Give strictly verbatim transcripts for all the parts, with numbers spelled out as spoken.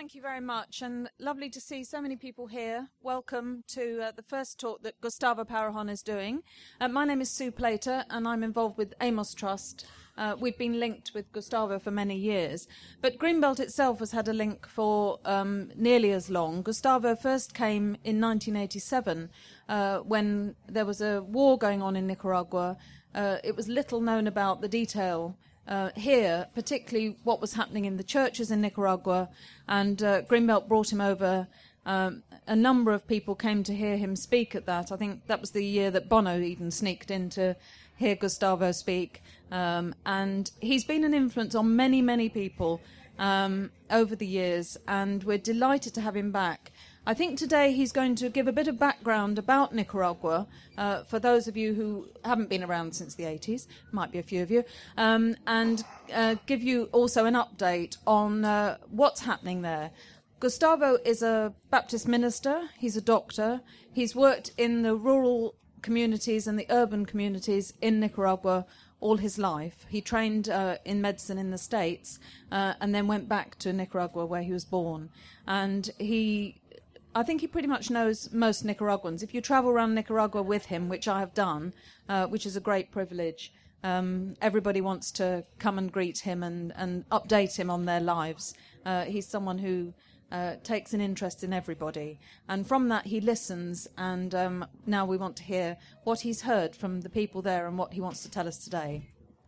Thank you very much, and lovely to see so many people here. Welcome to uh, the first talk that Gustavo Parrajon is doing. Uh, my name is Sue Plater, and I'm involved with Amos Trust. Uh, we've been linked with Gustavo for many years, but Greenbelt itself has had a link for um, nearly as long. Gustavo first came in nineteen eighty-seven uh, when there was a war going on in Nicaragua. Uh, it was little known about the detail Uh, here, particularly what was happening in the churches in Nicaragua, and uh, Greenbelt brought him over. Um, a number of people came to hear him speak at that. I think that was the year that Bono even sneaked in to hear Gustavo speak. Um, and he's been an influence on many, many people um, over the years, and we're delighted to have him back. I think today he's going to give a bit of background about Nicaragua uh, for those of you who haven't been around since the eighties, might be a few of you, um, and uh, give you also an update on uh, what's happening there. Gustavo is a Baptist minister, he's a doctor, he's worked in the rural communities and the urban communities in Nicaragua all his life. He trained uh, in medicine in the States uh, and then went back to Nicaragua where he was born. And he... I think he pretty much knows most Nicaraguans. If you travel around Nicaragua with him, which I have done, uh, which is a great privilege, um, everybody wants to come and greet him and, and update him on their lives. Uh, he's someone who uh, takes an interest in everybody. And from that, he listens, and um, now we want to hear what he's heard from the people there and what he wants to tell us today.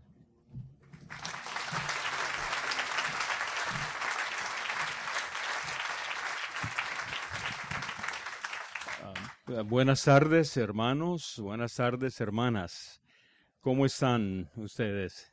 Uh, buenas tardes, hermanos. Buenas tardes, hermanas. ¿Cómo están ustedes?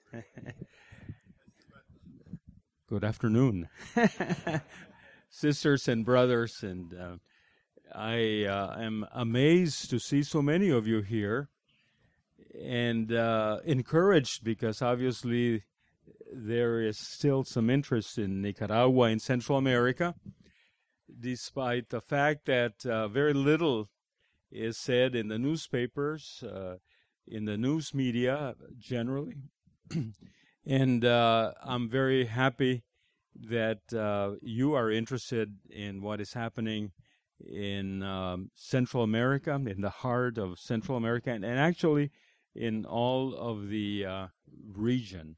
Good afternoon. Sisters and brothers, and uh, I uh, am amazed to see so many of you here, and uh, encouraged because obviously there is still some interest in Nicaragua in Central America, despite the fact that uh, very little is said in the newspapers, uh, in the news media generally. And uh, I'm very happy that uh, you are interested in what is happening in um, Central America, in the heart of Central America, and, and actually in all of the uh, region.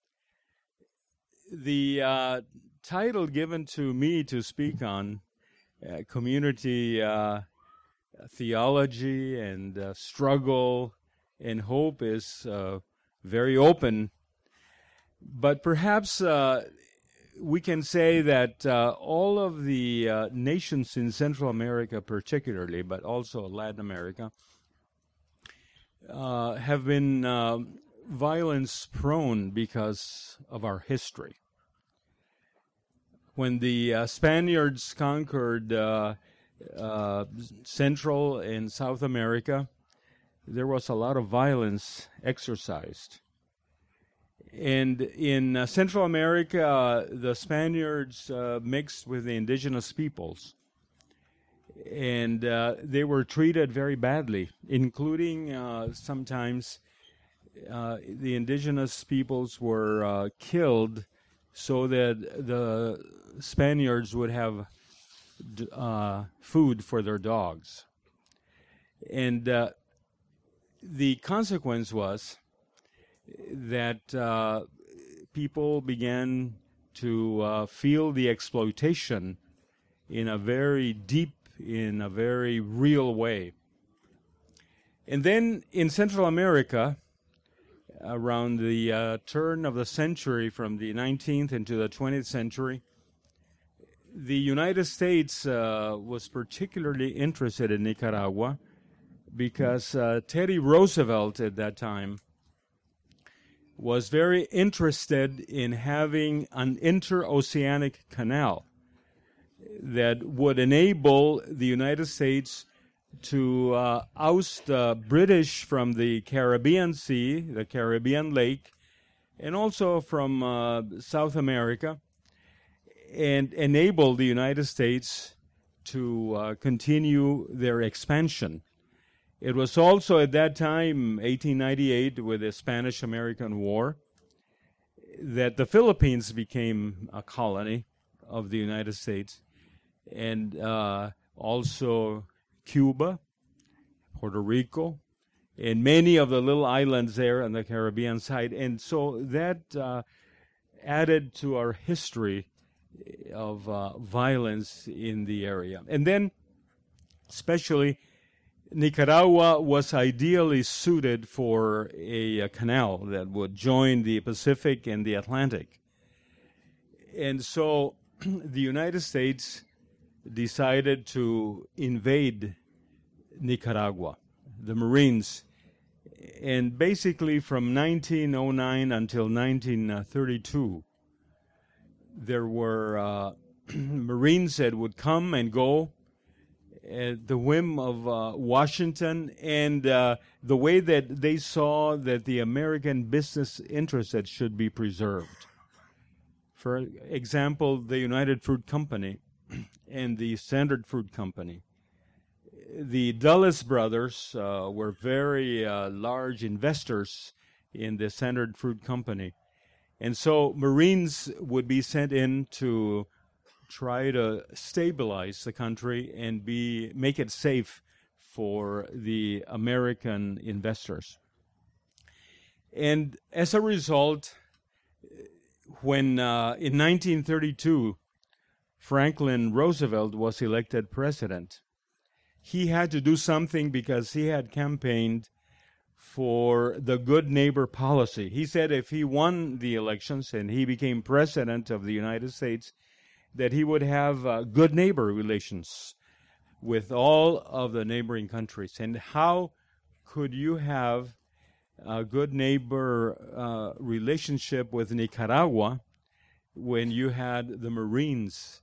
The uh, title given to me to speak on, uh, community uh, theology and uh, struggle and hope, is uh, very open, but perhaps uh, we can say that uh, all of the uh, nations in Central America particularly, but also Latin America, uh, have been uh, violence prone because of our history. When the uh, Spaniards conquered uh, Uh, Central and South America, there was a lot of violence exercised. And in uh, Central America, uh, the Spaniards uh, mixed with the indigenous peoples. And uh, they were treated very badly, including uh, sometimes uh, the indigenous peoples were uh, killed so that the Spaniards would have Uh, food for their dogs. And uh, the consequence was that uh, people began to uh, feel the exploitation in a very deep, in a very real way. And then in Central America, around the uh, turn of the century, from the nineteenth into the twentieth century, the United States uh, was particularly interested in Nicaragua because uh, Teddy Roosevelt at that time was very interested in having an interoceanic canal that would enable the United States to uh, oust the British from the Caribbean Sea, the Caribbean Lake, and also from uh, South America, and enable the United States to uh, continue their expansion. It was also at that time, eighteen ninety-eight, with the Spanish-American War, that the Philippines became a colony of the United States, and uh, also Cuba, Puerto Rico, and many of the little islands there on the Caribbean side. And so that uh, added to our history of uh, violence in the area. And then, especially, Nicaragua was ideally suited for a, a canal that would join the Pacific and the Atlantic. And so the United States decided to invade Nicaragua, the Marines. And basically from nineteen oh nine until nineteen thirty-two, there were uh, Marines that would come and go at the whim of uh, Washington, and uh, the way that they saw that the American business interests should be preserved. For example, the United Fruit Company and the Standard Fruit Company. The Dulles brothers uh, were very uh, large investors in the Standard Fruit Company. And so Marines would be sent in to try to stabilize the country and be make it safe for the American investors. And as a result, when uh, in nineteen thirty-two, Franklin Roosevelt was elected president, he had to do something because he had campaigned for the good neighbor policy. He said if he won the elections and he became president of the United States, that he would have uh, good neighbor relations with all of the neighboring countries. And how could you have a good neighbor uh, relationship with Nicaragua when you had the Marines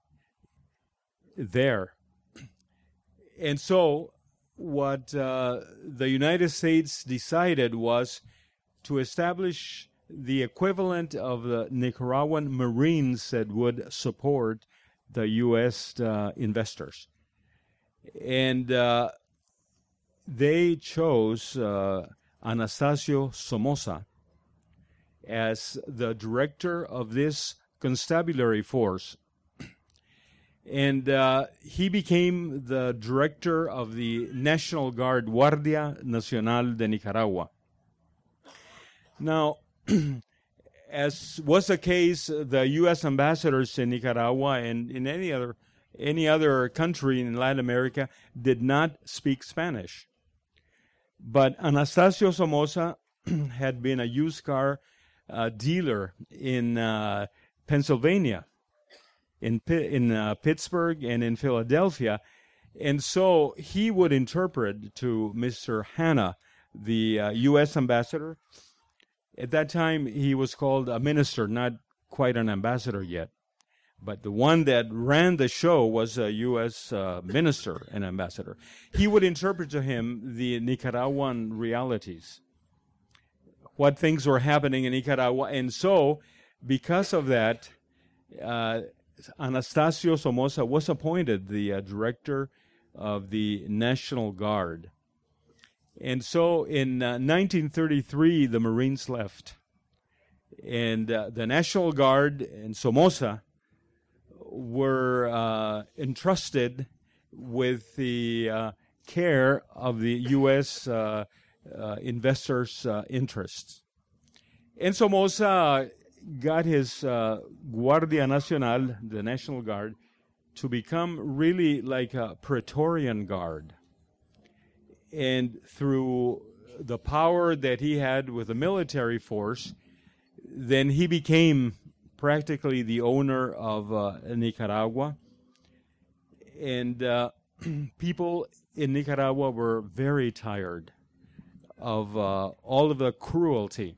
there? And so what uh, the United States decided was to establish the equivalent of the Nicaraguan Marines that would support the U S uh, investors. And uh, they chose uh, Anastasio Somoza as the director of this constabulary force. And uh, he became the director of the National Guard, Guardia Nacional de Nicaragua. Now, as was the case, the U S ambassadors in Nicaragua and in any other any other country in Latin America did not speak Spanish. But Anastasio Somoza had been a used car uh, dealer in uh, Pennsylvania, in in uh, Pittsburgh, and in Philadelphia, and so he would interpret to Mister Hanna, the uh, U S ambassador. At that time, he was called a minister, not quite an ambassador yet. But the one that ran the show was a U S uh, minister and ambassador. He would interpret to him the Nicaraguan realities, what things were happening in Nicaragua. And so, because of that, uh, Anastasio Somoza was appointed the uh, director of the National Guard. And so in uh, nineteen thirty-three, the Marines left. And uh, the National Guard and Somoza were uh, entrusted with the uh, care of the U S uh, uh, investors' uh, interests. And Somoza got his uh, Guardia Nacional, the National Guard, to become really like a Praetorian Guard. And through the power that he had with the military force, then he became practically the owner of uh, Nicaragua. And uh, people in Nicaragua were very tired of uh, all of the cruelty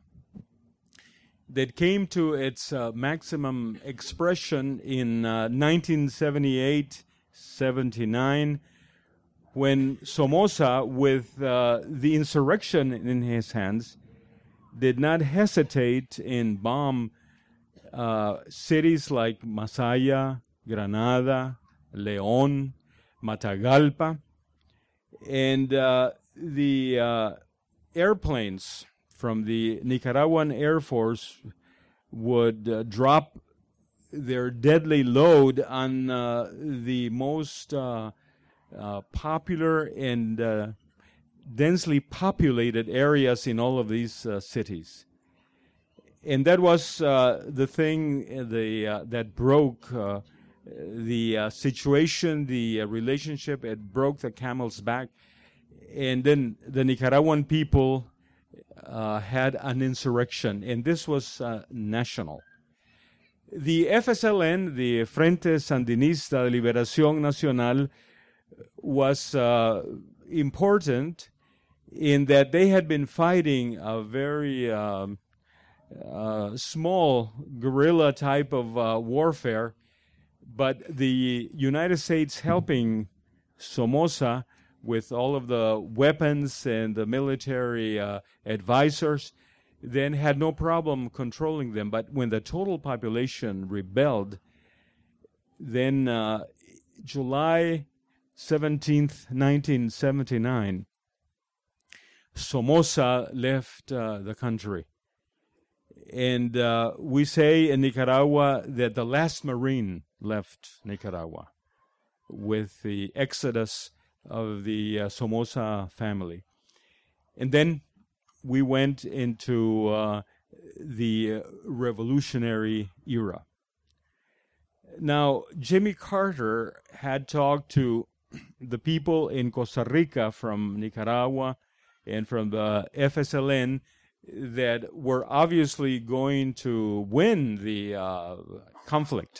that came to its uh, maximum expression in uh, nineteen seventy-eight seventy-nine, when Somoza, with uh, the insurrection in his hands, did not hesitate in bomb uh, cities like Masaya, Granada, León, Matagalpa, and uh, the uh, airplanes from the Nicaraguan Air Force would uh, drop their deadly load on uh, the most uh, uh, popular and uh, densely populated areas in all of these uh, cities. And that was uh, the thing the, uh, that broke uh, the uh, situation, the uh, relationship. It broke the camel's back. And then the Nicaraguan people uh, had an insurrection, and this was uh, national. The F S L N, the Frente Sandinista de Liberación Nacional, was uh, important in that they had been fighting a very um, uh, small guerrilla type of uh, warfare, but the United States helping Somoza with all of the weapons and the military uh, advisors, then had no problem controlling them. But when the total population rebelled, then uh, July seventeenth, nineteen seventy-nine, Somoza left uh, the country. And uh, we say in Nicaragua that the last Marine left Nicaragua with the exodus of the uh, Somoza family. And then we went into uh, the uh, revolutionary era. Now, Jimmy Carter had talked to the people in Costa Rica from Nicaragua and from the F S L N that were obviously going to win the uh, conflict.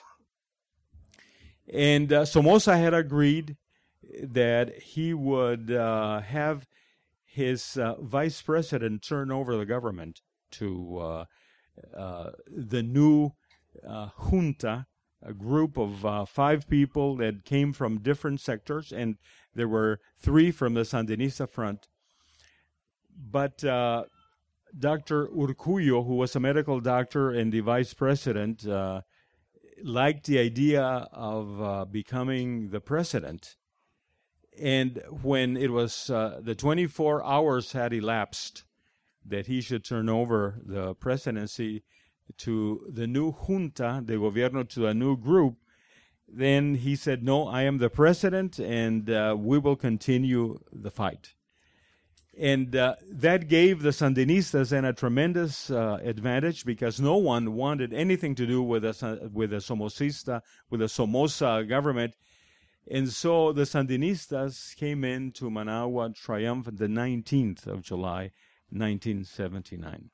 And uh, Somoza had agreed that he would uh, have his uh, vice president turn over the government to uh, uh, the new uh, junta, a group of uh, five people that came from different sectors, and there were three from the Sandinista front. But uh, Doctor Urcullo, who was a medical doctor and the vice president, uh, liked the idea of uh, becoming the president. And when it was uh, the twenty-four hours had elapsed that he should turn over the presidency to the new junta de gobierno, to a new group, then he said, no, I am the president, and uh, we will continue the fight. And uh, that gave the Sandinistas then a tremendous uh, advantage, because no one wanted anything to do with the, with the Somocista, with the Somoza government. And so the Sandinistas came into Managua triumphant the nineteenth of July, nineteen seventy-nine.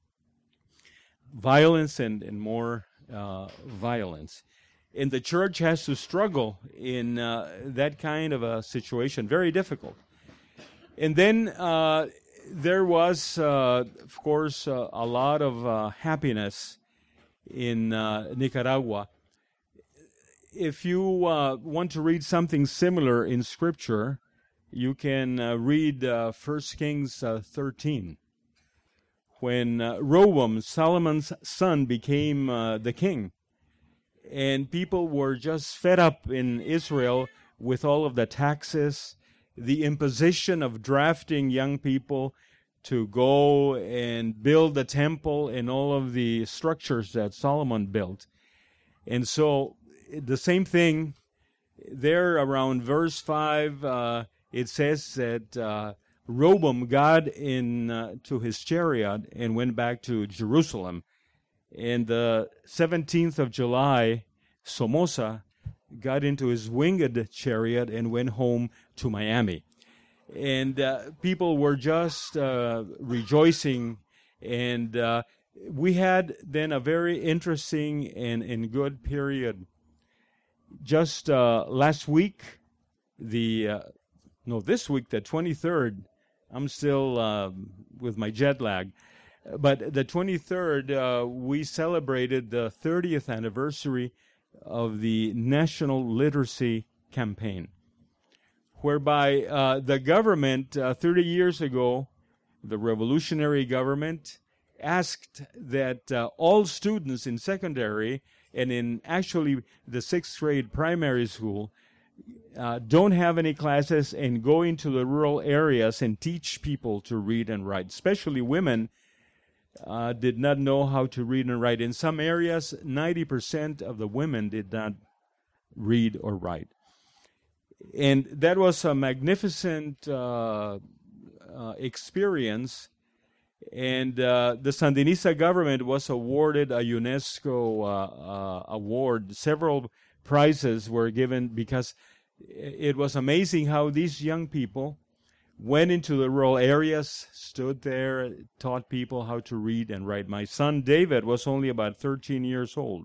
Violence and, and more uh, violence. And the church has to struggle in uh, that kind of a situation, very difficult. And then uh, there was, uh, of course, uh, a lot of uh, happiness in uh, Nicaragua. If you uh, want to read something similar in Scripture, you can uh, read uh, First Kings uh, thirteen. When uh, Rehoboam, Solomon's son, became uh, the king, and people were just fed up in Israel with all of the taxes, the imposition of drafting young people to go and build the temple and all of the structures that Solomon built. And so the same thing there around verse five, uh, it says that uh, Rehoboam got in uh, to his chariot and went back to Jerusalem. And the seventeenth of July, Somoza got into his winged chariot and went home to Miami. And uh, people were just uh, rejoicing. And uh, we had then a very interesting and, and good period. Just uh, last week, the uh, no, this week, the twenty-third, I'm still uh, with my jet lag. But the twenty-third, uh, we celebrated the thirtieth anniversary of the National Literacy Campaign, whereby uh, the government, uh, thirty years ago, the revolutionary government, asked that uh, all students in secondary and in actually the sixth grade primary school uh, don't have any classes and go into the rural areas and teach people to read and write, especially women, uh, did not know how to read and write. In some areas, ninety percent of the women did not read or write. And that was a magnificent uh, uh, experience. And uh, the Sandinista government was awarded a UNESCO uh, uh, award. Several prizes were given because it was amazing how these young people went into the rural areas, stood there, taught people how to read and write. My son David was only about thirteen years old.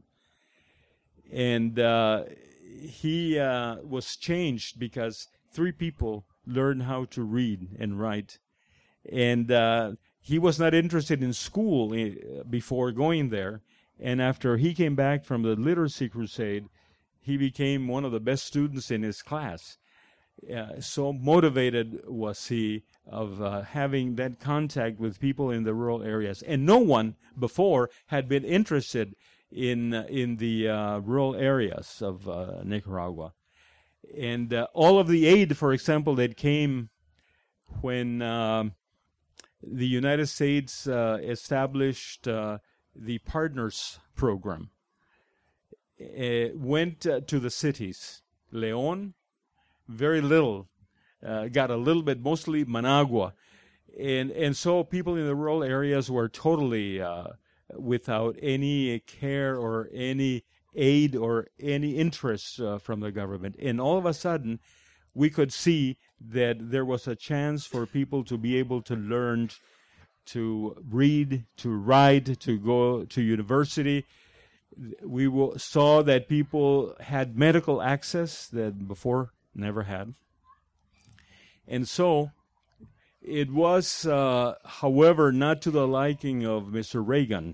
And uh, he uh, was changed because three people learned how to read and write. And uh, he was not interested in school uh, before going there. And after he came back from the literacy crusade, he became one of the best students in his class. Uh, so motivated was he of uh, having that contact with people in the rural areas. And no one before had been interested in uh, in the uh, rural areas of uh, Nicaragua. And uh, all of the aid, for example, that came when uh, the United States uh, established uh, the Partners Program, uh, went uh, to the cities. León, very little, uh, got a little bit, mostly Managua. And, and so people in the rural areas were totally uh, without any care or any aid or any interest uh, from the government. And all of a sudden, we could see that there was a chance for people to be able to learn to read, to write, to go to university. We w- saw that people had medical access that before never had. And so it was, uh, however, not to the liking of Mister Reagan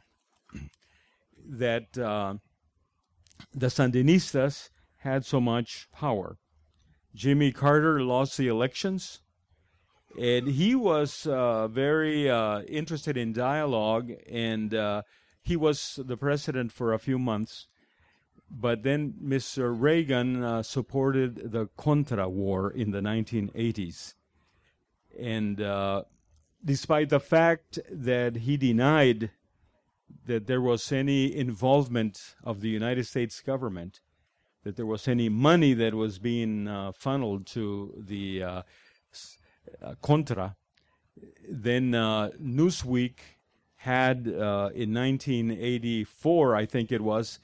that uh, the Sandinistas had so much power. Jimmy Carter lost the elections, and he was uh, very uh, interested in dialogue, and uh, he was the president for a few months. But then Mister Reagan uh, supported the Contra War in the nineteen eighties. And uh, despite the fact that he denied that there was any involvement of the United States government, that there was any money that was being uh, funneled to the uh, uh, Contra, then uh, Newsweek had, uh, in nineteen eighty-four, I think it was,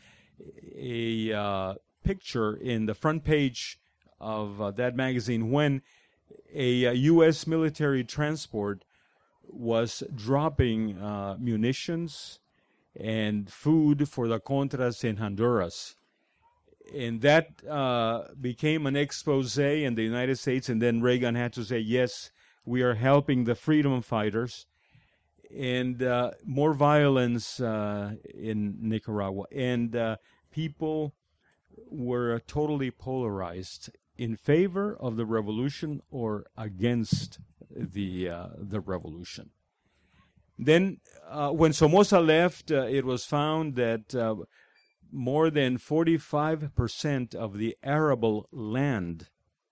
a uh, picture in the front page of uh, that magazine when a, a U S military transport was dropping uh, munitions and food for the Contras in Honduras. And that uh, became an expose in the United States, and then Reagan had to say, yes, we are helping the freedom fighters. And uh, more violence uh, in Nicaragua. And uh, people were totally polarized in favor of the revolution or against the uh, the revolution. Then uh, when Somoza left, uh, it was found that uh, more than forty-five percent of the arable land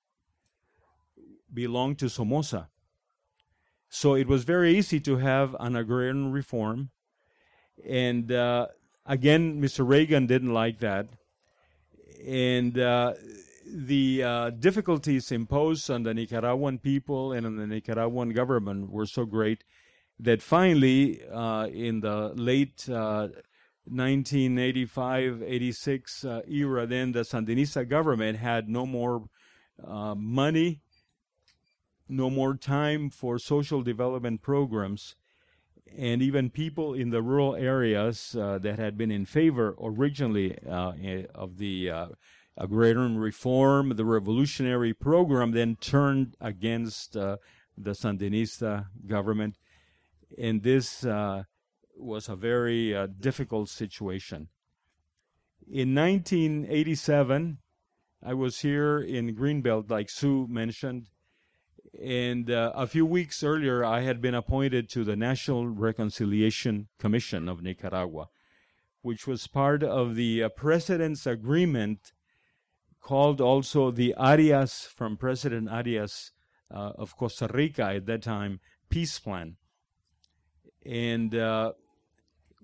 belonged to Somoza. So it was very easy to have an agrarian reform. And uh, again, Mister Reagan didn't like that. And uh, the uh, difficulties imposed on the Nicaraguan people and on the Nicaraguan government were so great that finally, uh, in the late uh, nineteen eighty-five eighty-six uh, era, then the Sandinista government had no more uh, money, no more time for social development programs, and even people in the rural areas uh, that had been in favor originally uh, of the uh, agrarian reform, the revolutionary program, then turned against uh, the Sandinista government. And this uh, was a very uh, difficult situation. In nineteen eighty-seven, I was here in Greenbelt, like Sue mentioned, and uh, a few weeks earlier, I had been appointed to the National Reconciliation Commission of Nicaragua, which was part of the uh, President's Agreement, called also the Arias, from President Arias uh, of Costa Rica at that time, Peace Plan. And uh,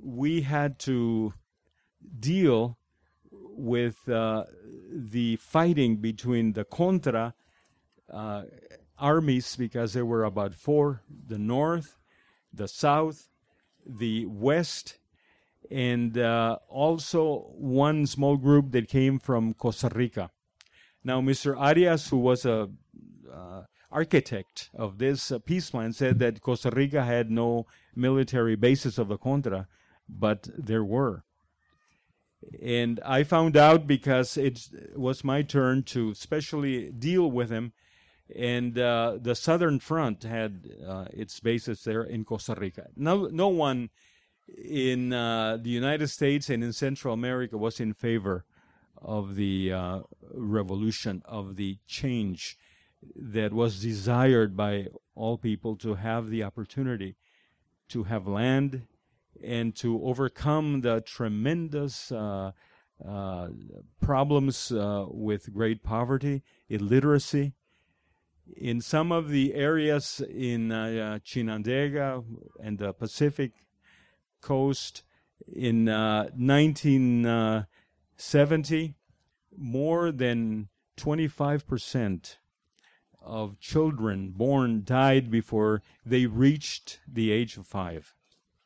we had to deal with uh, the fighting between the Contra uh, armies, because there were about four: the North, the South, the West, and uh, also one small group that came from Costa Rica. Now, Mister Arias, who was a uh, architect of this uh, peace plan, said that Costa Rica had no military bases of the Contra, but there were. And I found out because it was my turn to especially deal with him, and uh, the Southern Front had uh, its bases there in Costa Rica. No, no one in uh, the United States and in Central America was in favor of the uh, revolution, of the change that was desired by all people to have the opportunity to have land and to overcome the tremendous uh, uh, problems uh, with great poverty, illiteracy. In some of the areas in uh, uh, Chinandega and the Pacific coast in uh, nineteen seventy, more than twenty-five percent of children born died before they reached the age of five.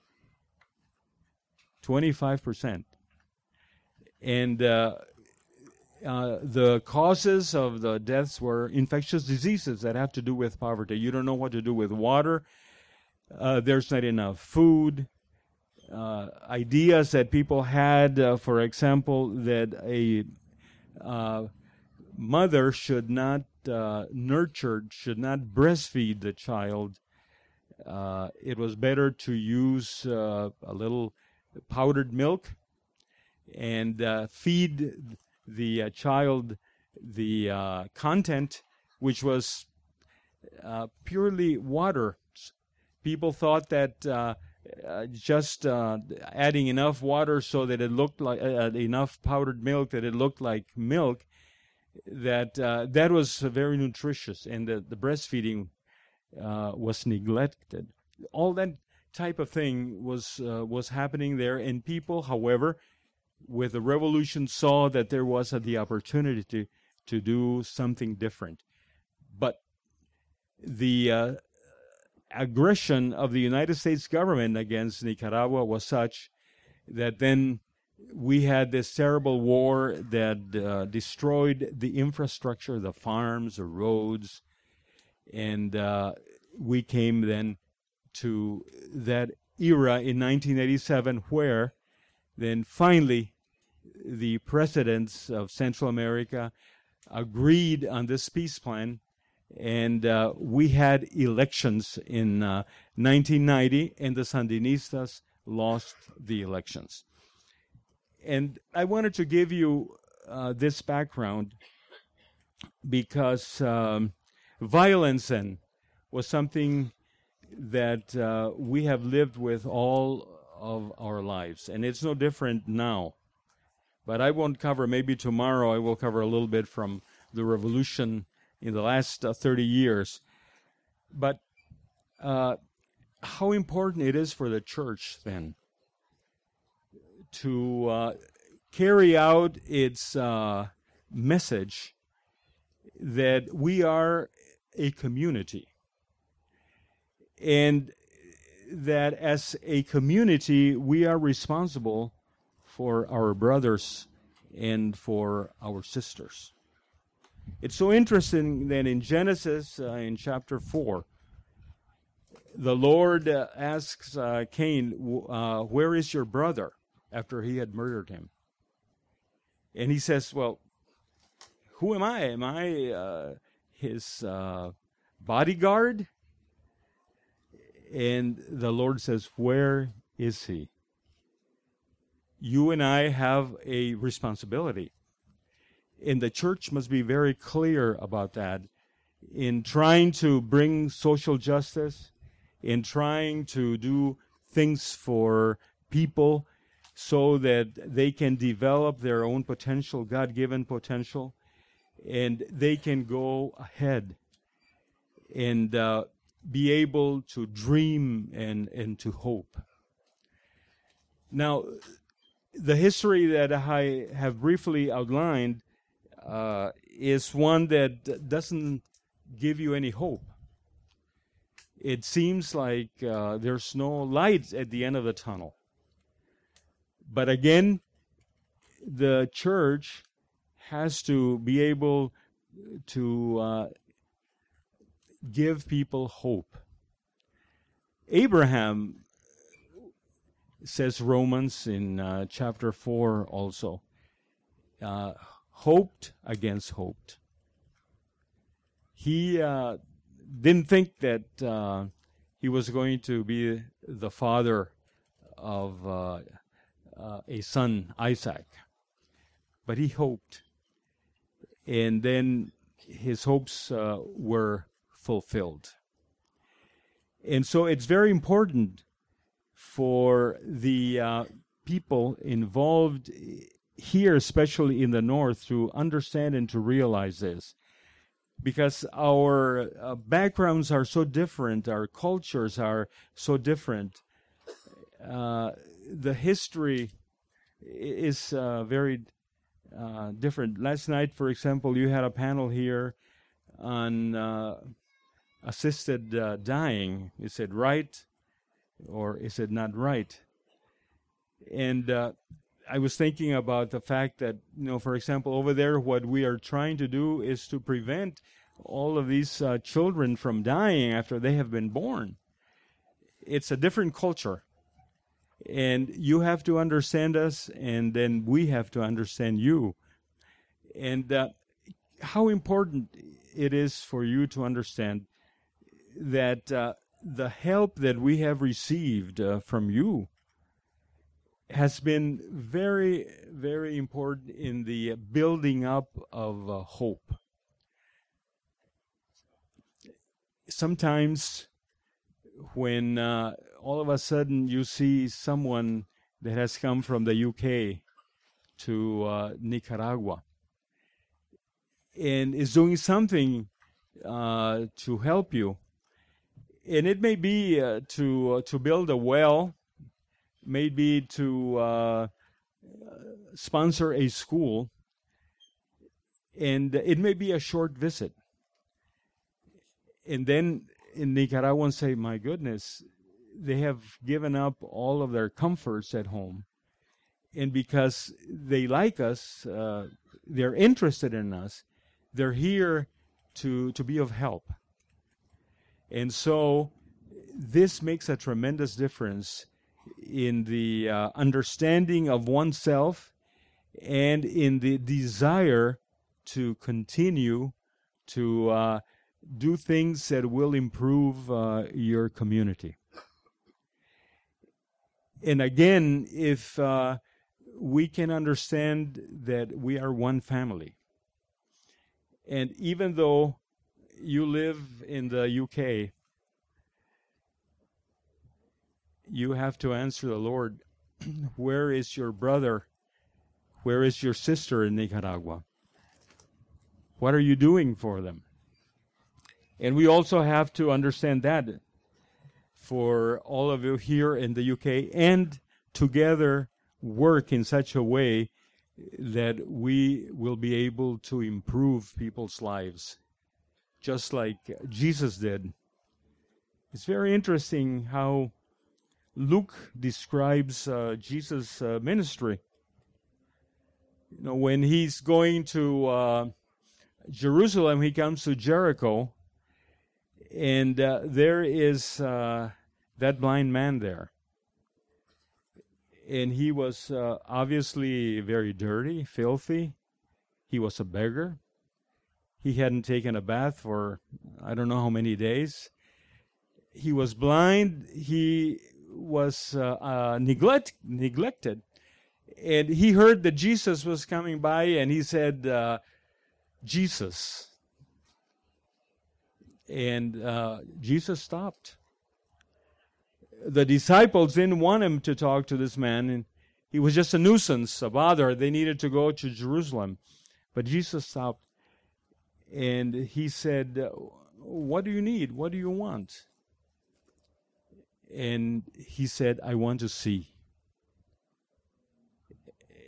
twenty-five percent. And uh, uh, the causes of the deaths were infectious diseases that have to do with poverty. You don't know what to do with water. Uh, there's not enough food. Uh, ideas that people had, uh, for example, that a uh, mother should not uh, nurture, should not breastfeed the child. Uh, it was better to use uh, a little powdered milk and uh, feed the uh, child the uh, content, which was uh, purely water. People thought that uh, uh, just uh, adding enough water so that it looked like uh, enough powdered milk that it looked like milk, that uh, that was uh, very nutritious, and the, the breastfeeding uh, was neglected. All that type of thing was uh, was happening there, and people, however, with the revolution, saw that there was uh, the opportunity to, to do something different. But the uh, aggression of the United States government against Nicaragua was such that then we had this terrible war that uh, destroyed the infrastructure, the farms, the roads, and uh, we came then to that era in nineteen eighty-seven where then finally the presidents of Central America agreed on this peace plan, and uh, we had elections in uh, nineteen ninety, and the Sandinistas lost the elections. And I wanted to give you uh, this background because um, violence then was something that uh, we have lived with all of our lives, and it's no different now. But I won't cover, maybe tomorrow I will cover a little bit from the revolution in the last uh, thirty years. But uh, how important it is for the church then to uh, carry out its uh, message that we are a community, and that as a community we are responsible for our brothers and for our sisters. It's so interesting that in Genesis, uh, in chapter four, the Lord uh, asks uh, Cain, uh, where is your brother, after he had murdered him? And he says, well, who am I? Am I uh, his uh, bodyguard? And the Lord says, where is he? You and I have a responsibility. And the church must be very clear about that in trying to bring social justice, in trying to do things for people so that they can develop their own potential, God-given potential, and they can go ahead and uh, be able to dream and, and to hope. Now, the history that I have briefly outlined uh, is one that d- doesn't give you any hope. It seems like uh, there's no light at the end of the tunnel. But again, the church has to be able to uh, give people hope. Abraham, says Romans in uh, chapter four also, uh, hoped against hoped. He uh, didn't think that uh, he was going to be the father of uh, uh, a son, Isaac. But he hoped. And then his hopes uh, were fulfilled. And so it's very important for the uh, people involved here, especially in the North, to understand and to realize this. Because our uh, backgrounds are so different, our cultures are so different. Uh, the history is uh, very uh, different. Last night, for example, you had a panel here on uh, assisted uh, dying. Is it right or is it not right? And uh, I was thinking about the fact that, you know, for example, over there, what we are trying to do is to prevent all of these uh, children from dying after they have been born. It's a different culture. And you have to understand us, and then we have to understand you. And uh, how important it is for you to understand that uh, the help that we have received uh, from you has been very, very important in the building up of uh, hope. Sometimes when uh, all of a sudden you see someone that has come from the U K to uh, Nicaragua and is doing something uh, to help you, and it may be uh, to uh, to build a well, maybe to uh, sponsor a school, and it may be a short visit. And then in Nicaragua say, my goodness, they have given up all of their comforts at home. And because they like us, uh, they're interested in us, they're here to, to be of help. And so this makes a tremendous difference in the uh, understanding of oneself and in the desire to continue to uh, do things that will improve uh, your community. And again, if uh, we can understand that we are one family, and even though you live in the U K, you have to answer the Lord, where is your brother? Where is your sister in Nicaragua? What are you doing for them? And we also have to understand that for all of you here in the U K, and together work in such a way that we will be able to improve people's lives, just like Jesus did. It's very interesting how Luke describes uh, Jesus' uh, ministry. You know, when he's going to uh, Jerusalem, he comes to Jericho, and uh, there is uh, that blind man there. And he was uh, obviously very dirty, filthy. He was a beggar. He hadn't taken a bath for I don't know how many days. He was blind. He was uh, uh, neglect, neglected. And he heard that Jesus was coming by, and he said, uh, Jesus. And uh, Jesus stopped. The disciples didn't want him to talk to this man, and he was just a nuisance, a bother. They needed to go to Jerusalem. But Jesus stopped, and he said, what do you need? What do you want? And he said, I want to see.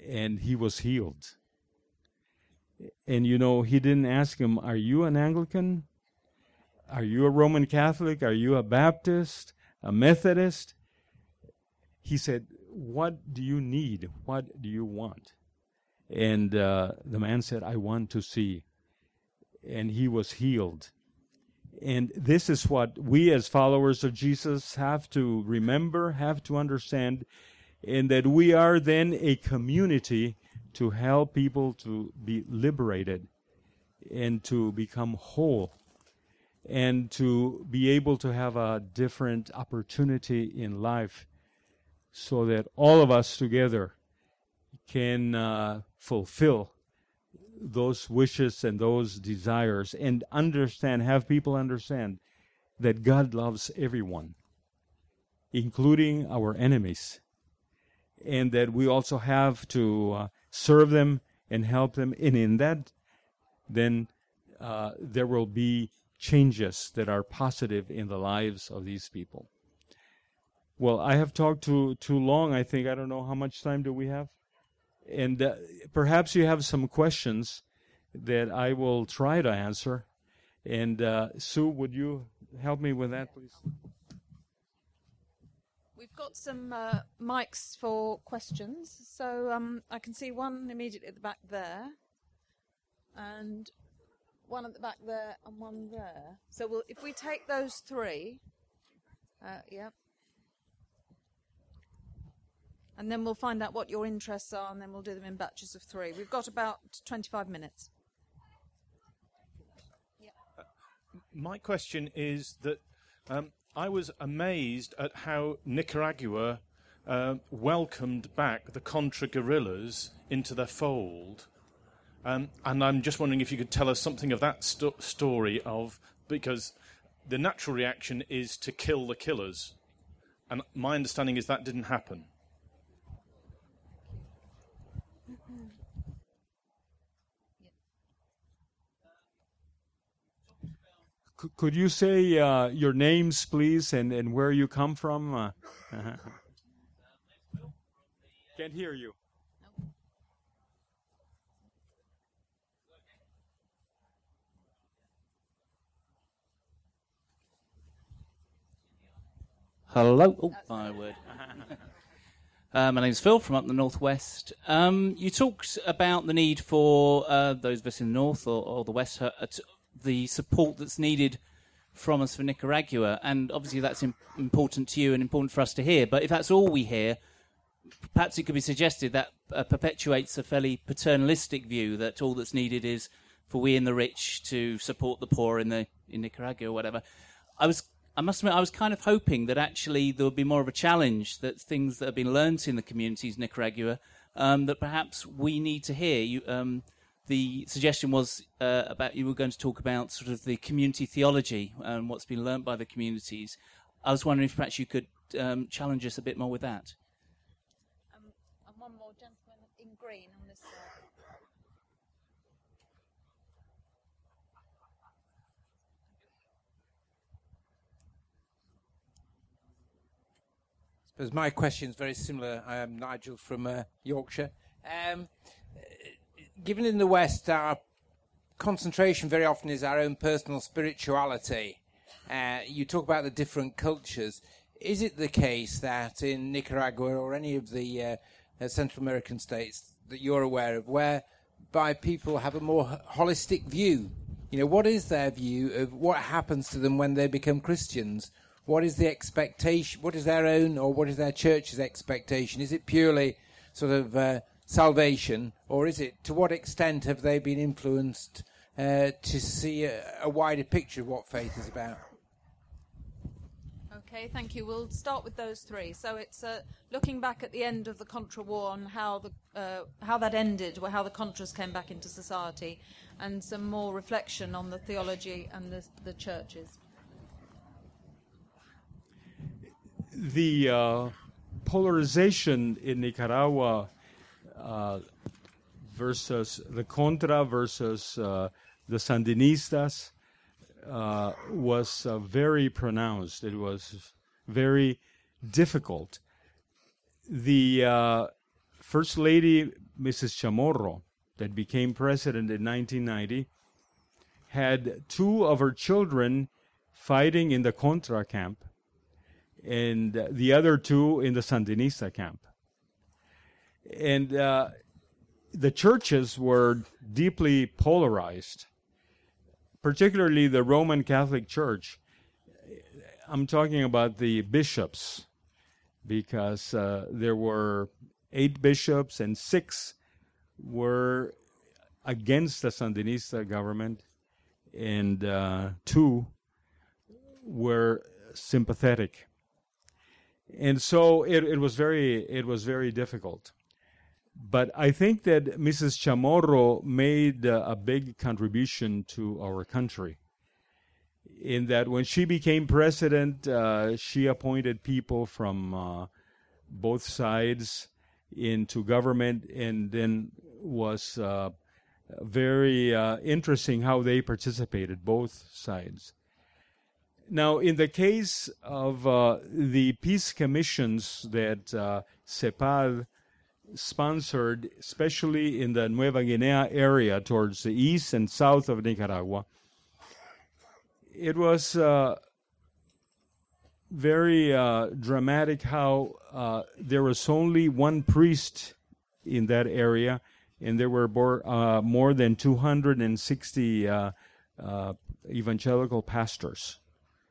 and he was healed. And, you know, he didn't ask him, are you an Anglican? Are you a Roman Catholic? Are you a Baptist? A Methodist? He said, what do you need? What do you want? And uh, the man said, I want to see. And he was healed. And this is what we as followers of Jesus have to remember, have to understand, and that we are then a community to help people to be liberated and to become whole and to be able to have a different opportunity in life so that all of us together can uh, fulfill those wishes and those desires and understand, have people understand that God loves everyone, including our enemies, and that we also have to uh, serve them and help them. And in that, then uh, there will be changes that are positive in the lives of these people. Well, I have talked too, too long, I think. I don't know how much time do we have? And uh, perhaps you have some questions that I will try to answer. And uh, Sue, would you help me with that, please? We've got some uh, mics for questions. So um, I can see one immediately at the back there, and one at the back there, and one there. So we'll, if we take those three, uh, yeah. And then we'll find out what your interests are, and then we'll do them in batches of three. We've got about twenty-five minutes. Yeah. Uh, my question is that um, I was amazed at how Nicaragua uh, welcomed back the Contra guerrillas into their fold. Um, and I'm just wondering if you could tell us something of that sto- story of, because the natural reaction is to kill the killers. And my understanding is that didn't happen. Could you say uh, your names, please, and, and where you come from? Uh, uh-huh. Can't hear you. Hello. Oh, my word. uh, my name's Phil from up in the northwest. Um, you talked about the need for uh, those of us in the north or, or the west, uh, to, the support that's needed from us for Nicaragua, and obviously that's im- important to you and important for us to hear. But if that's all we hear, perhaps it could be suggested that uh, perpetuates a fairly paternalistic view that all that's needed is for we and the rich to support the poor in the in Nicaragua or whatever. I was, I must admit, I was kind of hoping that actually there would be more of a challenge, that things that have been learnt in the communities in Nicaragua, um, that perhaps we need to hear. You. Um, The suggestion was uh, about you were going to talk about sort of the community theology and what's been learnt by the communities. I was wondering if perhaps you could um, challenge us a bit more with that. Um, and one more gentleman in green on this side. I suppose my question is very similar. I am Nigel from uh, Yorkshire. Um, Given in the West, our concentration very often is our own personal spirituality. Uh, you talk about the different cultures. Is it the case that in Nicaragua or any of the uh, uh, Central American states that you're aware of, whereby people have a more holistic view? You know, what is their view of what happens to them when they become Christians? What is the expectation? What is their own or what is their church's expectation? Is it purely sort of Uh, salvation, or is it, to what extent have they been influenced uh, to see a, a wider picture of what faith is about? Okay, thank you. We'll start with those three. So it's uh, looking back at the end of the Contra War and how the uh, how that ended, or how the Contras came back into society, and some more reflection on the theology and the, the churches. The uh, polarization in Nicaragua Uh, versus the Contra versus uh, the Sandinistas uh, was uh, very pronounced. It was very difficult. The uh, First Lady Missus Chamorro, that became president in nineteen ninety, had two of her children fighting in the Contra camp, and uh, the other two in the Sandinista camp. And uh, the churches were deeply polarized, particularly the Roman Catholic Church. I'm talking about the bishops, because uh, there were eight bishops and six were against the Sandinista government, and uh, two were sympathetic. And so it, it was very it was very difficult. But I think that Missus Chamorro made uh, a big contribution to our country, in that when she became president, uh, she appointed people from uh, both sides into government, and then was uh, very uh, interesting how they participated, both sides. Now, in the case of uh, the peace commissions that uh, CEPAL sponsored, especially in the Nueva Guinea area towards the east and south of Nicaragua, it was uh, very uh, dramatic how uh, there was only one priest in that area, and there were more, uh, more than two hundred sixty uh, uh, evangelical pastors.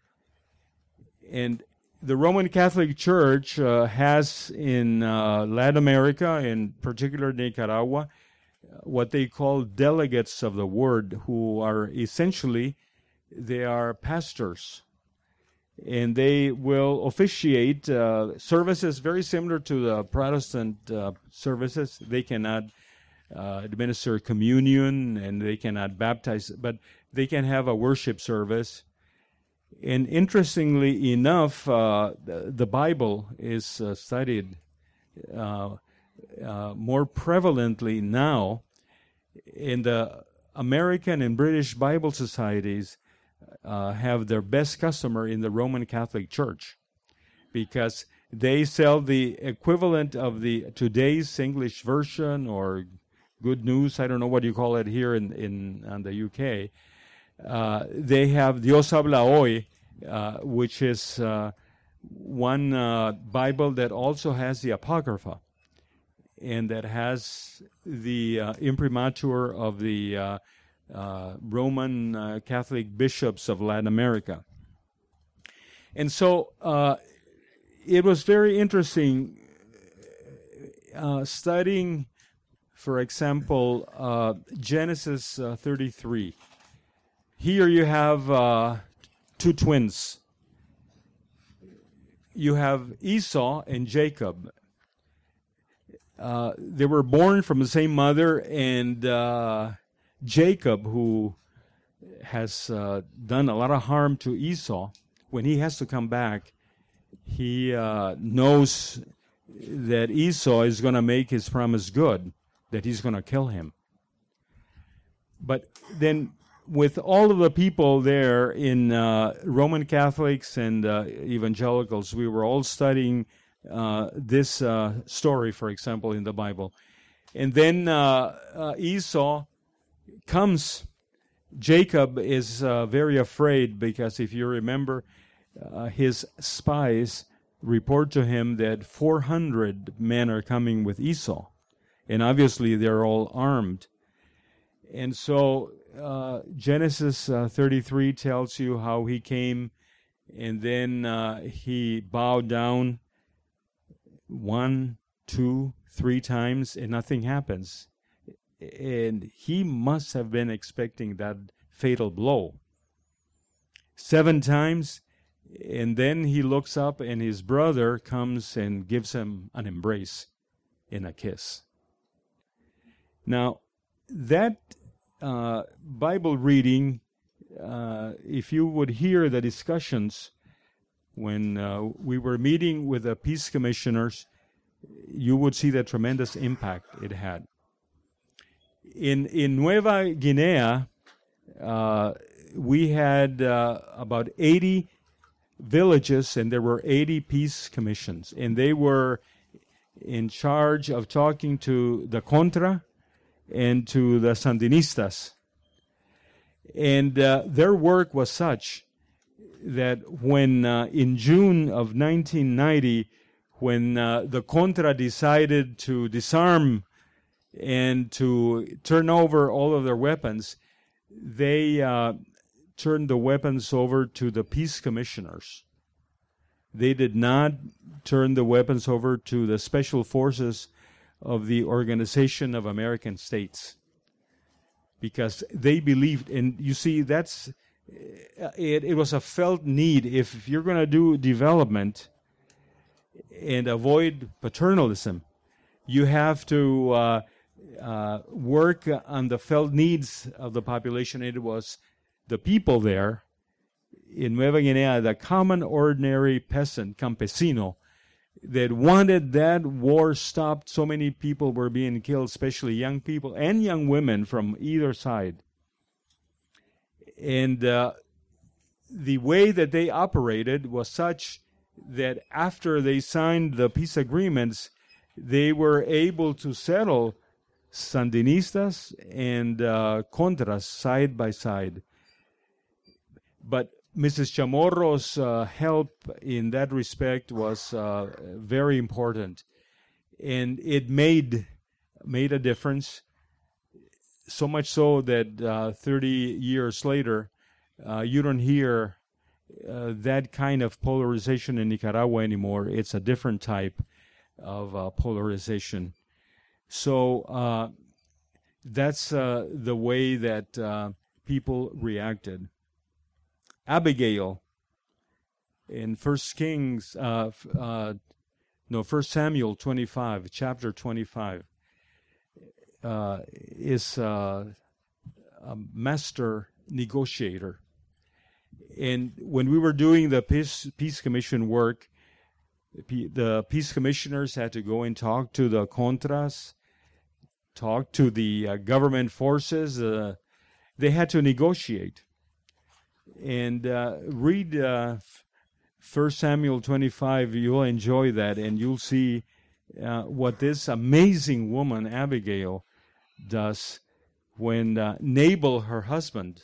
And the Roman Catholic Church uh, has in uh, Latin America, in particular Nicaragua, what they call delegates of the word, who are essentially, they are pastors. And they will officiate uh, services very similar to the Protestant uh, services. They cannot uh, administer communion, and they cannot baptize, but they can have a worship service. And interestingly enough, uh, the, the Bible is uh, studied uh, uh, more prevalently now in the American and British Bible societies. Uh, have their best customer in the Roman Catholic Church, because they sell the equivalent of the today's English version or Good News. I don't know what you call it here in in, in the U K. Uh, they have Dios Habla Hoy, uh, which is uh, one uh, Bible that also has the Apocrypha, and that has the uh, imprimatur of the uh, uh, Roman uh, Catholic bishops of Latin America. And so uh, it was very interesting uh, studying, for example, uh, Genesis uh, thirty-three. Here you have uh, two twins. You have Esau and Jacob. Uh, they were born from the same mother, and uh, Jacob, who has uh, done a lot of harm to Esau, when he has to come back, he uh, knows that Esau is going to make his promise good, that he's going to kill him. But then, with all of the people there in uh, Roman Catholics and uh, evangelicals, we were all studying uh, this uh, story, for example, in the Bible. And then uh, uh, Esau comes. Jacob is uh, very afraid, because if you remember, uh, his spies report to him that four hundred men are coming with Esau. And obviously they're all armed. And so uh, Genesis uh, thirty-three tells you how he came, and then uh, he bowed down one, two, three times, and nothing happens. And he must have been expecting that fatal blow. Seven times, and then he looks up, and his brother comes and gives him an embrace and a kiss. Now, that uh, Bible reading, uh, if you would hear the discussions when uh, we were meeting with the peace commissioners, you would see the tremendous impact it had. In in Nueva Guinea, uh, we had uh, about eighty villages, and there were eighty peace commissions, and they were in charge of talking to the Contra and to the Sandinistas. And uh, their work was such that when uh, in June of nineteen ninety, when uh, the Contra decided to disarm and to turn over all of their weapons, they uh, turned the weapons over to the peace commissioners. They did not turn the weapons over to the special forces of the Organization of American States, because they believed, and you see, that's it, it was a felt need. If you're going to do development and avoid paternalism, you have to uh, uh, work on the felt needs of the population. It was the people there in Nueva Guinea, the common ordinary peasant, campesino, that wanted that war stopped. So many people were being killed, especially young people and young women from either side. And uh, the way that they operated was such that after they signed the peace agreements, they were able to settle Sandinistas and uh, Contras side by side. But Missus Chamorro's uh, help in that respect was uh, very important, and it made made a difference. So much so that uh, thirty years later, uh, you don't hear uh, that kind of polarization in Nicaragua anymore. It's a different type of uh, polarization. So uh, that's uh, the way that uh, people reacted. Abigail, in First Kings, uh, uh, no, First Samuel twenty-five, chapter twenty-five, uh, is uh, a master negotiator. And when we were doing the peace, peace commission work, the peace commissioners had to go and talk to the Contras, talk to the uh, government forces. Uh, they had to negotiate. And uh, read uh, First Samuel twenty-five. You'll enjoy that, and you'll see uh, what this amazing woman, Abigail, does when uh, Nabal, her husband,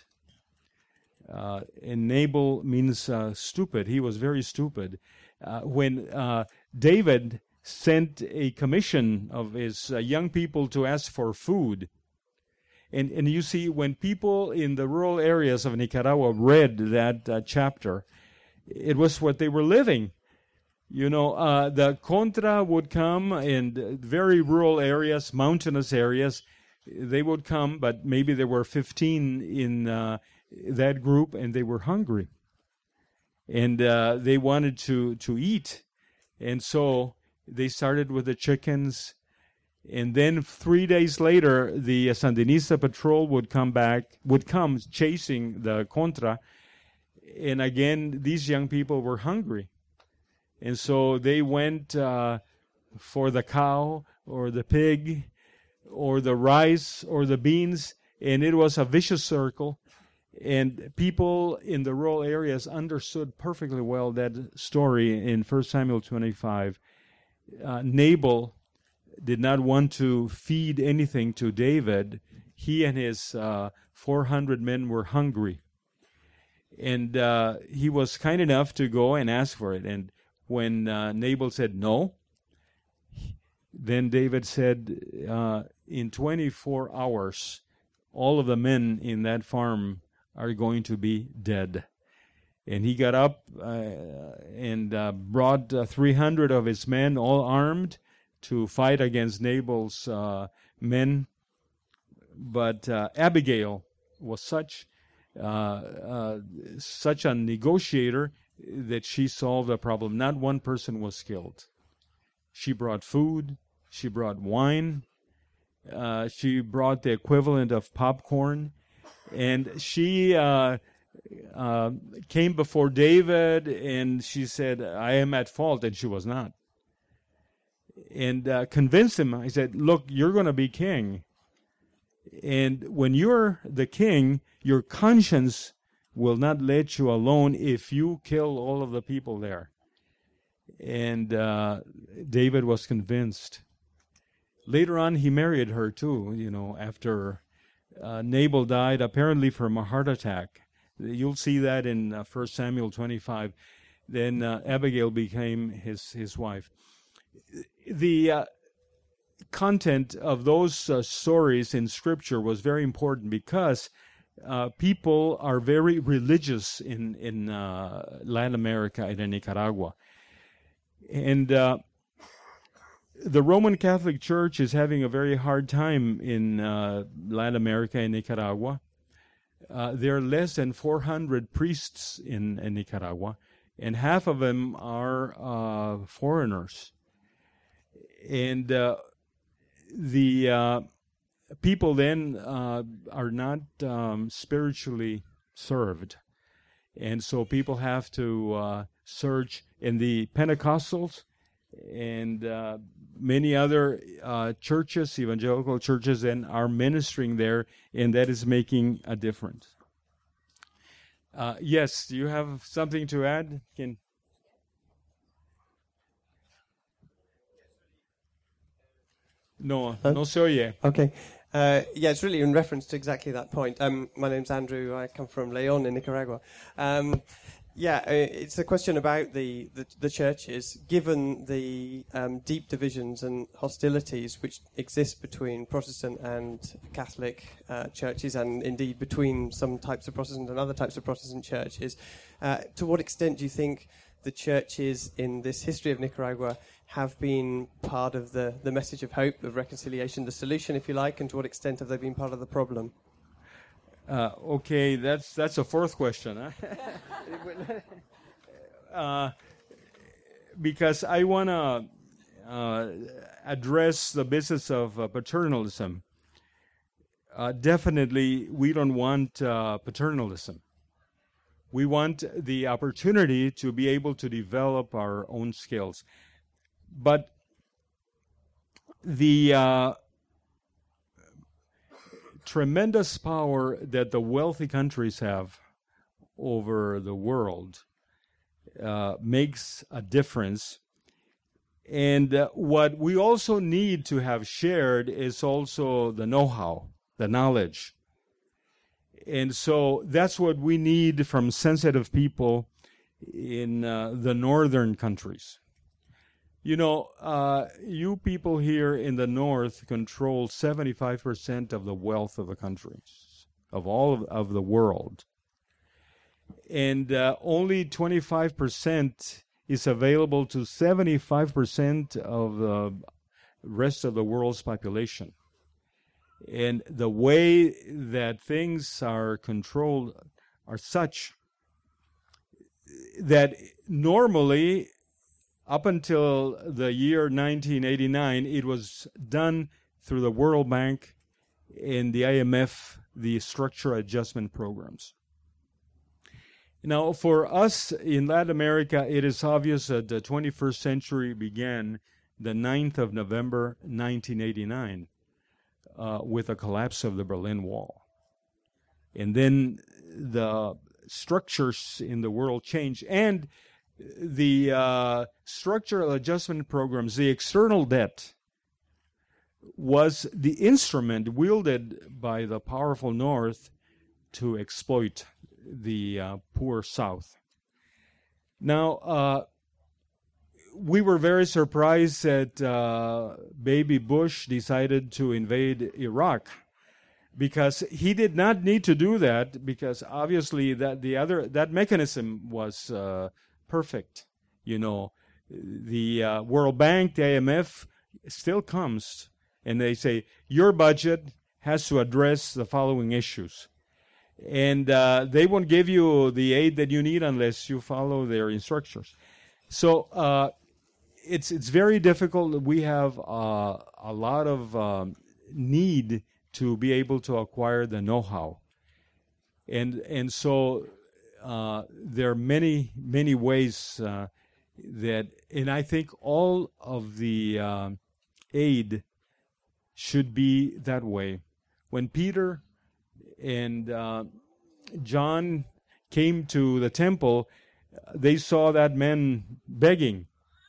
uh, and Nabal means uh, stupid. He was very stupid. Uh, when uh, David sent a commission of his uh, young people to ask for food, And, and you see, when people in the rural areas of Nicaragua read that uh, chapter, it was what they were living. You know, uh, the Contra would come in very rural areas, mountainous areas. They would come, but maybe there were fifteen in uh, that group, and they were hungry. And uh, they wanted to, to eat. And so they started with the chickens. And then three days later, the Sandinista patrol would come back, would come chasing the Contra. And again, these young people were hungry. And so they went uh, for the cow or the pig or the rice or the beans. And it was a vicious circle. And people in the rural areas understood perfectly well that story in First Samuel twenty-five. Uh, Nabal did not want to feed anything to David. He and his uh, four hundred men were hungry. And uh, he was kind enough to go and ask for it. And when uh, Nabal said no, then David said, uh, in twenty-four hours, all of the men in that farm are going to be dead. And he got up uh, and uh, brought uh, three hundred of his men, all armed, to fight against Nabal's uh, men. But uh, Abigail was such uh, uh, such a negotiator that she solved the problem. Not one person was killed. She brought food. She brought wine. Uh, she brought the equivalent of popcorn. And she uh, uh, came before David, and she said, I am at fault, and she was not. And uh, convinced him. I said, look, you're going to be king. And when you're the king, your conscience will not let you alone if you kill all of the people there. and uh, David was convinced. Later on, he married her too, you know, after uh, Nabal died, apparently from a heart attack. You'll see that in uh, First Samuel twenty-five. Then uh, Abigail became his, his wife. The uh, content of those uh, stories in Scripture was very important because uh, people are very religious in, in uh, Latin America and in Nicaragua. And uh, the Roman Catholic Church is having a very hard time in uh, Latin America and Nicaragua. Uh, there are less than four hundred priests in, in Nicaragua, and half of them are uh, foreigners. And uh, the uh, people then uh, are not um, spiritually served. And so people have to uh, search in the Pentecostals and uh, many other uh, churches, evangelical churches, then are ministering there, and that is making a difference. Uh, yes, do you have something to add? Can No, Huh? no se oye. Okay. Uh, yeah, it's really in reference to exactly that point. Um, my name's Andrew. I come from Leon in Nicaragua. Um, yeah, uh, it's a question about the, the, the churches, given the um, deep divisions and hostilities which exist between Protestant and Catholic uh, churches, and indeed between some types of Protestant and other types of Protestant churches. Uh, to what extent do you think the churches in this history of Nicaragua have been part of the, the message of hope, of reconciliation, the solution, if you like, and to what extent have they been part of the problem? Uh, okay, that's that's a fourth question, huh? uh, because I want to uh, address the business of uh, paternalism. Uh, definitely, we don't want uh, paternalism. We want the opportunity to be able to develop our own skills. But the uh, tremendous power that the wealthy countries have over the world uh, makes a difference. And uh, what we also need to have shared is also the know-how, the knowledge. And so that's what we need from sensitive people in uh, the northern countries. You know, uh, you people here in the north control seventy-five percent of the wealth of the countries, of all of, of the world. And uh, only twenty-five percent is available to seventy-five percent of the rest of the world's population. And the way that things are controlled are such that normally, up until the year nineteen eighty-nine, it was done through the World Bank and the I M F, the structural adjustment programs. Now, for us in Latin America, it is obvious that the twenty-first century began the ninth of November, nineteen eighty-nine, uh, with the collapse of the Berlin Wall. And then the structures in the world changed, and the uh, structural adjustment programs, the external debt, was the instrument wielded by the powerful North to exploit the uh, poor South. Now, uh, we were very surprised that uh, Baby Bush decided to invade Iraq, because he did not need to do that, because obviously that the other that mechanism was uh, perfect. You know, the uh, World Bank, the I M F still comes and they say, your budget has to address the following issues. And uh, they won't give you the aid that you need unless you follow their instructions. So uh, it's it's very difficult. We have uh, a lot of um, need to be able to acquire the know-how. And, and so Uh, there are many, many ways uh, that, and I think all of the uh, aid should be that way. When Peter and uh, John came to the temple, they saw that man begging,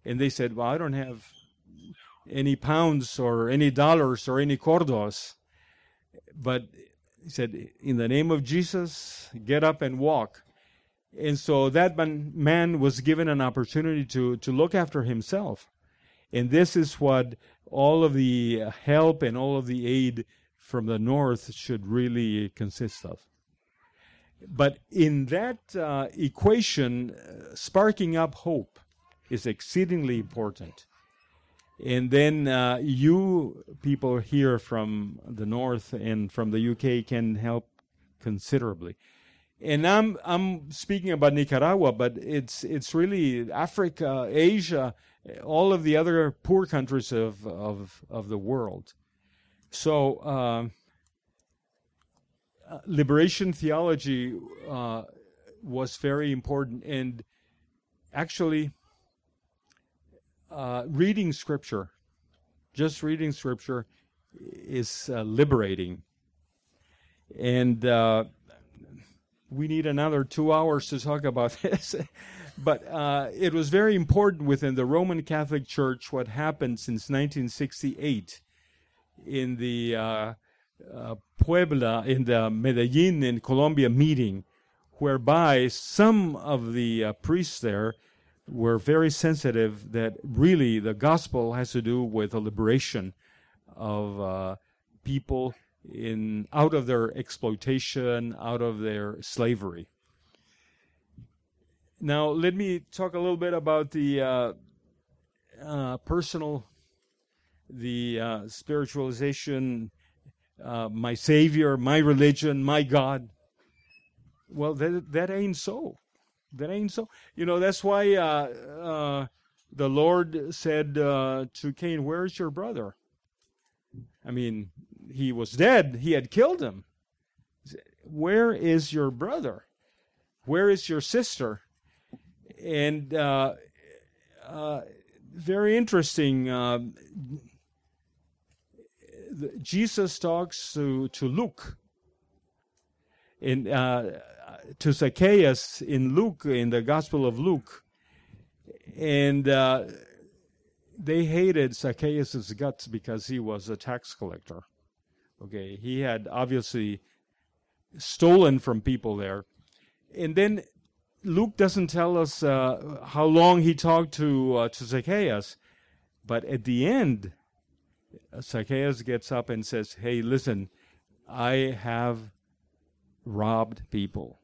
And they said, well, I don't have any pounds or any dollars or any cordos. But he said, in the name of Jesus, get up and walk. And so that man, man was given an opportunity to, to look after himself. And this is what all of the help and all of the aid from the north should really consist of. But in that uh, equation, uh, sparking up hope is exceedingly important. And then uh, you people here from the north and from the U K can help considerably. And I'm I'm speaking about Nicaragua, but it's it's really Africa, Asia, all of the other poor countries of of, of the world. So uh, uh, liberation theology uh, was very important, and actually uh, reading Scripture, just reading Scripture, is uh, liberating. And uh, we need another two hours to talk about this. But uh, it was very important within the Roman Catholic Church what happened since nineteen sixty-eight in the uh, uh, Puebla, in the Medellin in Colombia meeting, whereby some of the uh, priests there were very sensitive that really the gospel has to do with the liberation of uh, people in out of their exploitation, out of their slavery. Now, let me talk a little bit about the uh, uh, personal, the uh, spiritualization, uh, my Savior, my religion, my God. Well, that that ain't so. That ain't so. You know, that's why uh, uh, the Lord said uh, to Cain, "Where's your brother?" I mean, he was dead. He had killed him. Where is your brother? Where is your sister? And uh, uh, very interesting. Uh, Jesus talks to, to Luke, in, uh, to Zacchaeus in Luke, in the Gospel of Luke. And uh, they hated Zacchaeus' guts because he was a tax collector. Okay, he had obviously stolen from people there. And then Luke doesn't tell us uh, how long he talked to uh, to Zacchaeus, but at the end, Zacchaeus gets up and says, "Hey, listen, I have robbed people."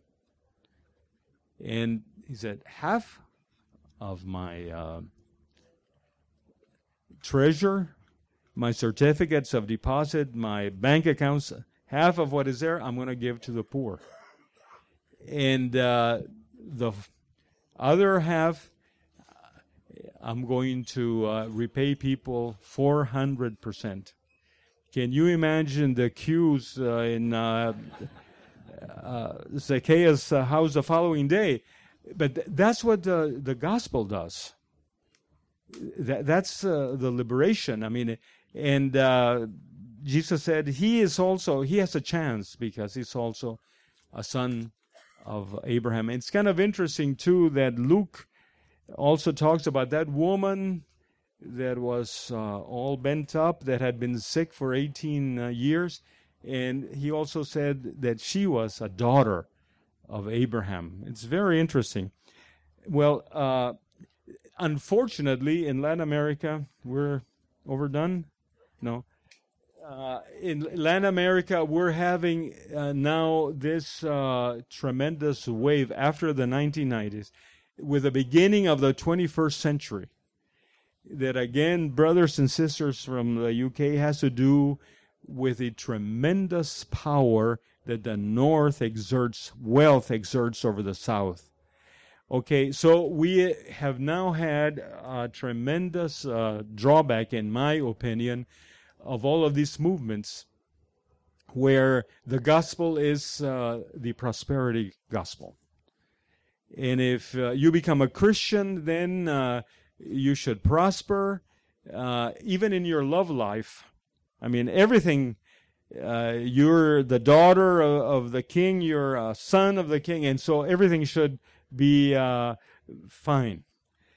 And he said, "Half of my uh, treasure, my certificates of deposit, my bank accounts, half of what is there, I'm going to give to the poor. And uh, the other half, I'm going to uh, repay people four hundred percent. Can you imagine the queues uh, in uh, uh, Zacchaeus' uh, house the following day? But th- that's what the, the gospel does. That, that's uh, the liberation. I mean, and uh, Jesus said he is also, he has a chance because he's also a son of Abraham. It's kind of interesting, too, that Luke also talks about that woman that was uh, all bent up, that had been sick for eighteen uh, years. And he also said that she was a daughter of Abraham. It's very interesting. Well, uh, unfortunately, in Latin America, we're overdone? No. Uh, in Latin America, we're having uh, now this uh, tremendous wave after the nineteen nineties, with the beginning of the twenty-first century, that again, brothers and sisters from the U K, has to do with the tremendous power that the North exerts, wealth exerts over the South. Okay, so we have now had a tremendous uh, drawback, in my opinion, of all of these movements where the gospel is uh, the prosperity gospel. And if uh, you become a Christian, then uh, you should prosper, uh, even in your love life. I mean, everything, uh, you're the daughter of, of the king, you're a son of the king, and so everything should be uh, fine.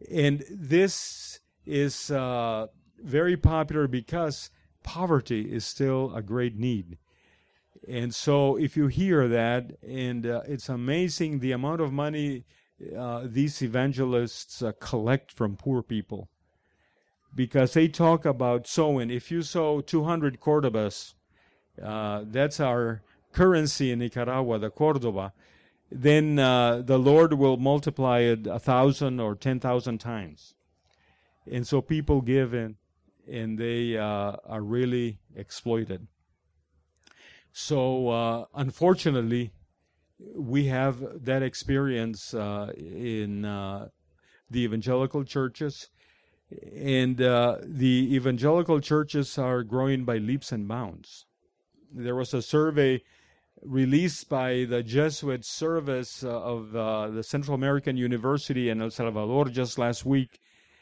And this is uh, very popular because poverty is still a great need. And so if you hear that, and uh, it's amazing the amount of money uh, these evangelists uh, collect from poor people. Because they talk about sowing. If you sow two hundred Cordobas, uh, that's our currency in Nicaragua, the Cordoba, then uh, the Lord will multiply it a thousand or ten thousand times. And so people give in, and they uh, are really exploited. So uh, unfortunately, we have that experience uh, in uh, the evangelical churches. And uh, the evangelical churches are growing by leaps and bounds. There was a survey released by the Jesuit Service uh, of uh, the Central American University in El Salvador just last week.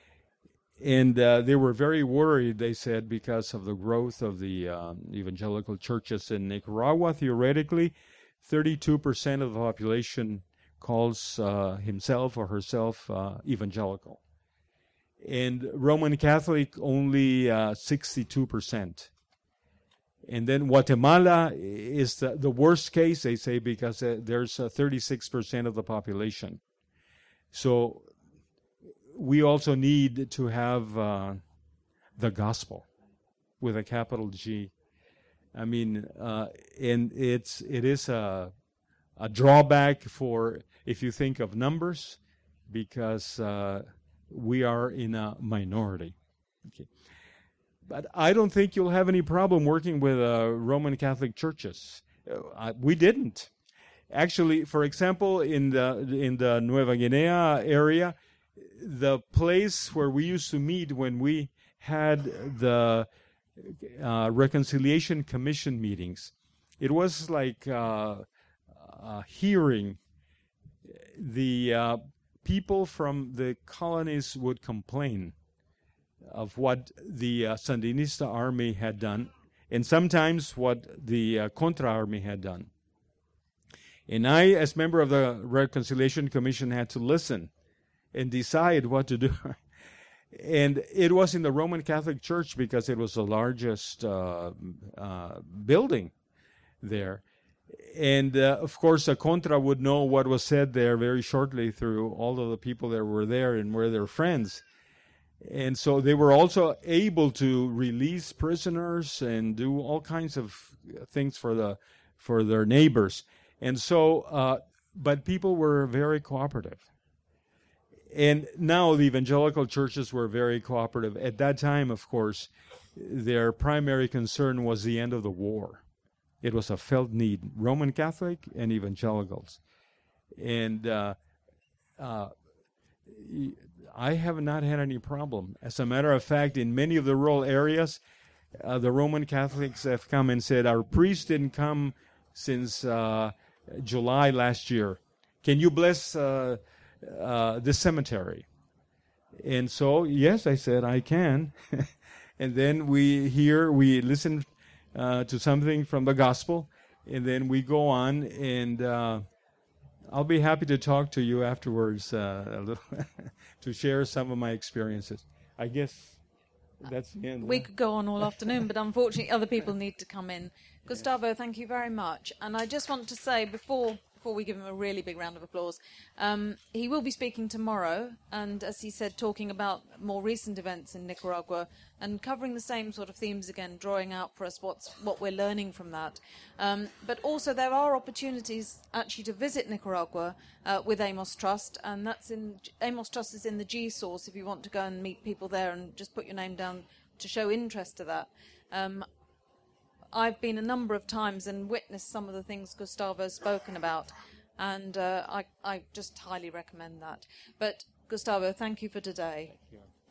And uh, they were very worried, they said, because of the growth of the uh, evangelical churches in Nicaragua. Theoretically, thirty-two percent of the population calls uh, himself or herself uh, evangelical. And Roman Catholic, only uh, sixty-two percent. And then Guatemala is the, the worst case, they say, because uh, there's uh, thirty-six percent of the population. So we also need to have uh, the gospel with a capital G. I mean, uh, and it's it is a a drawback for if you think of numbers, because uh, we are in a minority. Okay. But I don't think you'll have any problem working with uh, Roman Catholic churches. Uh, we didn't. Actually, for example, in the in the Nueva Guinea area, the place where we used to meet when we had the uh, Reconciliation Commission meetings, it was like uh, a hearing. The uh, people from the colonies would complain of what the uh, Sandinista army had done, and sometimes what the uh, Contra army had done. And I, as member of the Reconciliation Commission, had to listen and decide what to do. And it was in the Roman Catholic Church because it was the largest uh, uh, building there. And, uh, of course, the Contra would know what was said there very shortly through all of the people that were there and were their friends. And so they were also able to release prisoners and do all kinds of things for the for their neighbors. And so, uh, but people were very cooperative. And now the evangelical churches were very cooperative. At that time, of course, their primary concern was the end of the war. It was a felt need, Roman Catholic and evangelicals. And uh, uh, I have not had any problem. As a matter of fact, in many of the rural areas, uh, the Roman Catholics have come and said, our priest didn't come since uh, July last year. Can you bless uh, uh, this cemetery? And so, yes, I said, I can. And then we hear, we listen uh, to something from the gospel, and then we go on, and uh, I'll be happy to talk to you afterwards uh, a little to share some of my experiences. I guess that's the end. We could go on all afternoon, but unfortunately other people need to come in. Gustavo, thank you very much. And I just want to say, before before we give him a really big round of applause, um, he will be speaking tomorrow, and as he said, talking about more recent events in Nicaragua and covering the same sort of themes again, drawing out for us what's what we're learning from that. Um, but also there are opportunities actually to visit Nicaragua uh, with Amos Trust, and that's in Amos Trust is in the G source if you want to go and meet people there and just put your name down to show interest to that. Um, I've been a number of times and witnessed some of the things Gustavo's spoken about, and uh, I, I just highly recommend that. But Gustavo, thank you for today. Thank you.